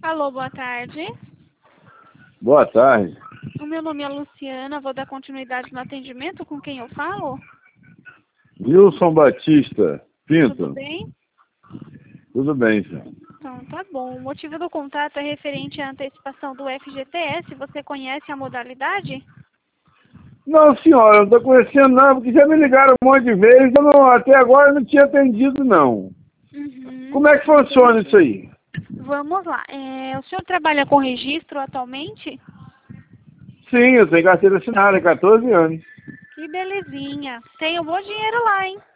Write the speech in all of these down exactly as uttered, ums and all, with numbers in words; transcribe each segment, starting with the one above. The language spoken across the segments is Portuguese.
Alô, boa tarde. Boa tarde. O meu nome é Luciana, vou dar continuidade no atendimento. Com quem eu falo? Wilson Batista Pinto. Tudo bem? Tudo bem, senhor. Então, tá bom. O motivo do contato é referente à antecipação do F G T S. Você conhece a modalidade? Não, senhora, eu não estou conhecendo não, porque já me ligaram um monte de vezes, eu não, até agora eu não tinha atendido, não. Uhum. Como é que funciona isso aí? Vamos lá. É, o senhor trabalha com registro atualmente? Sim, eu tenho carteira assinada, quatorze anos. Que belezinha. Tem um bom dinheiro lá, hein?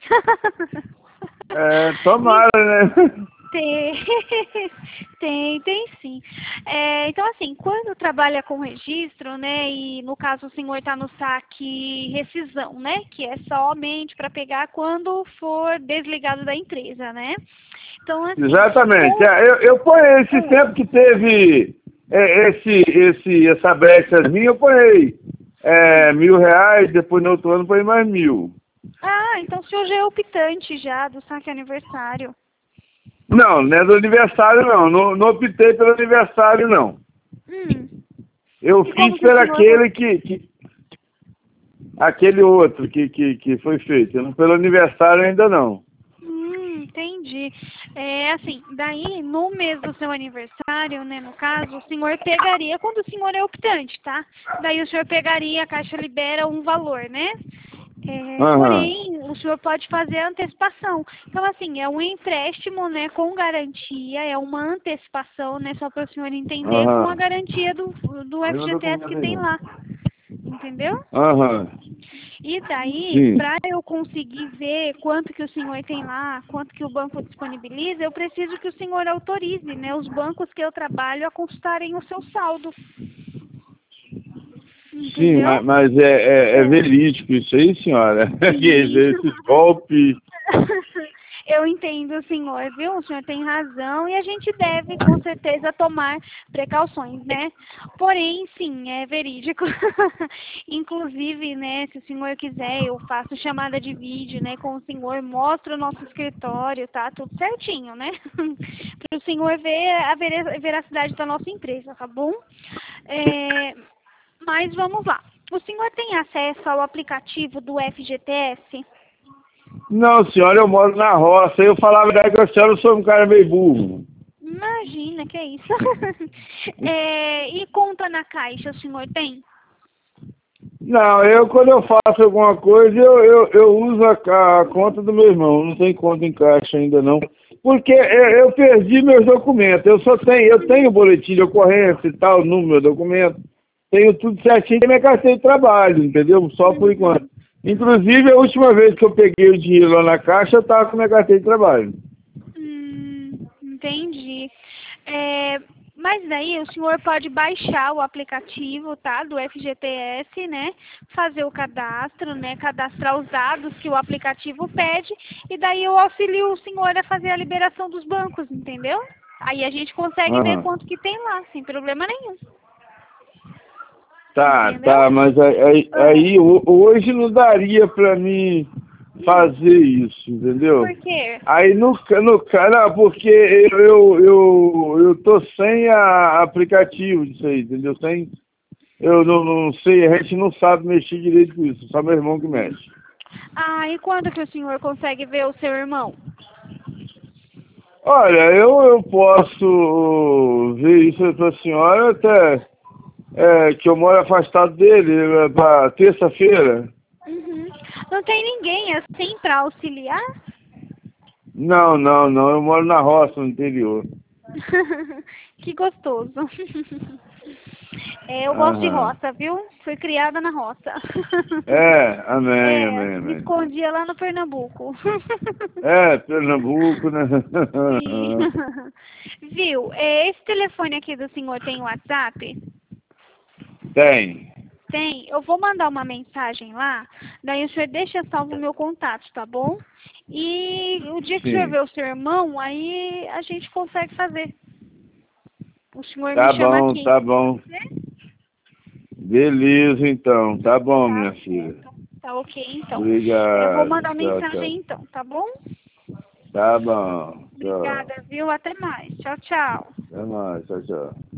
É, tomara, né? Tem, tem, tem sim. É, então, assim, quando trabalha com registro, né, e no caso o senhor está no saque rescisão, né, que é somente para pegar quando for desligado da empresa, né? Então, assim, Exatamente. com... É, eu, eu ponho esse tempo que teve é, esse, esse, essa brecha minha, eu ponhei é, mil reais, depois no outro ano ponhei mais mil. Ah, então o senhor já é optante já do saque aniversário. Não, não é do aniversário não, não, não optei pelo aniversário não. Hum. Eu E como fiz que o por senhor... aquele que, que aquele outro que, que, que foi feito, não pelo aniversário ainda não. Hum, entendi. É assim, daí no mês do seu aniversário, né, no caso, o senhor pegaria, quando o senhor é optante, tá? Daí o senhor pegaria, a Caixa libera um valor, né? É, Aham. porém, o senhor pode fazer a antecipação. Então, assim, é um empréstimo, né, com garantia, é uma antecipação, né, só para o senhor entender, com a Aham. garantia do, do Eu não F G T S documento que tem nenhum. lá. Entendeu? Aham. E daí, Sim. para eu conseguir ver quanto que o senhor tem lá, quanto que o banco disponibiliza, eu preciso que o senhor autorize, né, os bancos que eu trabalho a consultarem o seu saldo. Sim, Entendeu? mas, mas é, é, é É. verídico isso aí, senhora. Que Sim. esses golpes. Eu entendo, senhor, viu? O senhor tem razão e a gente deve, com certeza, tomar precauções, né? Porém, sim, é verídico. Inclusive, né, se o senhor quiser, eu faço chamada de vídeo, né, com o senhor, mostro o nosso escritório, tá? Tudo certinho, né? Para o senhor ver a vera- veracidade da nossa empresa, tá bom? É, mas vamos lá. O senhor tem acesso ao aplicativo do F G T S? Não, senhora, eu moro na roça. Eu falava a verdade que a senhora, eu sou um cara meio burro. Imagina, que é isso. É, e conta na Caixa, o senhor tem? Não, eu quando eu faço alguma coisa, eu, eu, eu uso a, a conta do meu irmão. Não tem conta em caixa ainda não. Porque eu, eu perdi meus documentos. Eu só tenho, eu tenho boletim de ocorrência e tal, número, documento. Tenho tudo certinho, minha carteira de trabalho, entendeu? Só por enquanto. Inclusive, a última vez que eu peguei o dinheiro lá na caixa, eu estava com minha carteira de trabalho. Hum, entendi. É, mas daí o senhor pode baixar o aplicativo, tá, do F G T S, né, fazer o cadastro, né, cadastrar os dados que o aplicativo pede, e daí eu auxilio o senhor a fazer a liberação dos bancos, entendeu? Aí a gente consegue ver Aham. quanto que tem lá, sem problema nenhum. Tá, Entendeu? tá, mas aí, aí, Ah, aí ho- hoje não daria pra mim hum, fazer isso, entendeu? por quê? Aí no, ca- no cara, porque eu, eu, eu, eu tô sem a aplicativo disso aí, entendeu? Sem, eu não, não sei, a gente não sabe mexer direito com isso, só meu irmão que mexe. Ah, e quando que o senhor consegue ver o seu irmão? Olha, eu, eu posso ver isso pra senhora até é, que eu moro afastado dele, é, pra terça-feira. Uhum. Não tem ninguém assim para auxiliar? Não, não, não, eu moro na roça, no interior. Que gostoso. É, eu gosto de Aham. roça, viu? Fui criada na roça. É, amém, É, amém, me amém. escondia lá no Pernambuco. É, Pernambuco, né? Sim. Viu? É, esse telefone aqui do senhor tem WhatsApp? Tem. Tem. Eu vou mandar uma mensagem lá, daí o senhor deixa salvo o meu contato, tá bom? E o dia que o senhor Sim. vê o seu irmão, aí a gente consegue fazer. O senhor me Tá chama bom, aqui. tá bom. Né? Beleza, então. Tá bom, Tá minha filha. certo. Tá ok, então. Eu vou Obrigado. mandar Tchau, tchau. mensagem então, tá bom? Tá bom. Tchau. Obrigada, viu? Até mais. Tchau, tchau. Até mais, tchau, tchau.